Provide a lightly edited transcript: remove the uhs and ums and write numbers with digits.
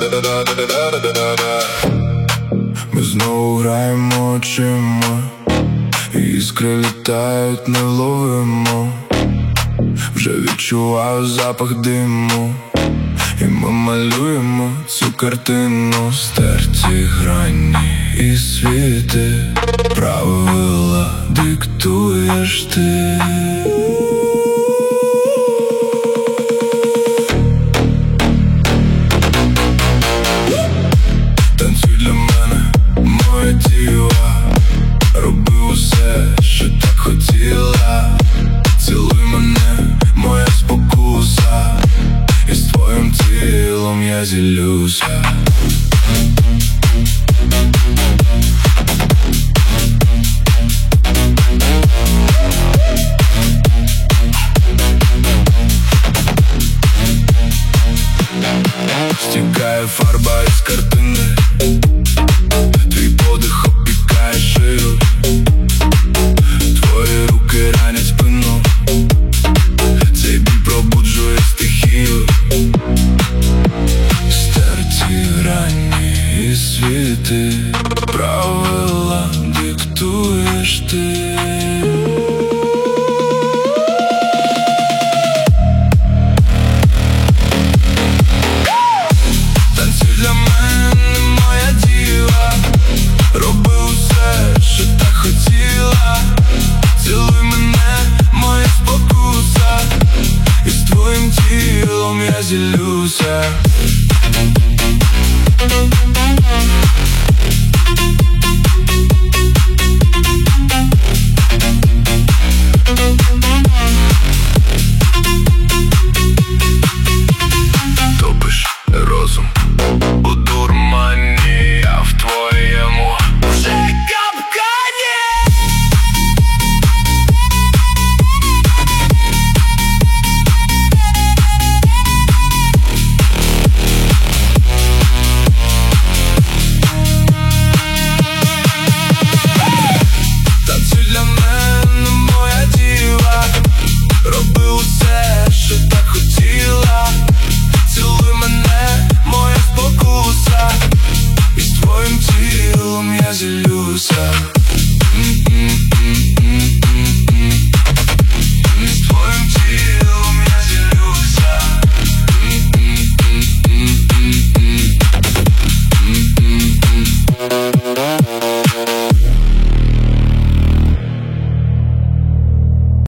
Ми знову граємо очима, іскри літають, не вловимо. Вже відчуваю запах диму, і ми малюємо цю картину. Стерті грані і світи, правила диктуєш ти. Танцюй для мене, моя діва, роби усе, що так хотіла. Цілуй мене, моя спокуса, і з твоїм тілом я зілюся. Стікає фарба із картини, твій подих опікає шию, твої руки ранять спину, цей біль пробуджує стихію. Стерті грані і світи,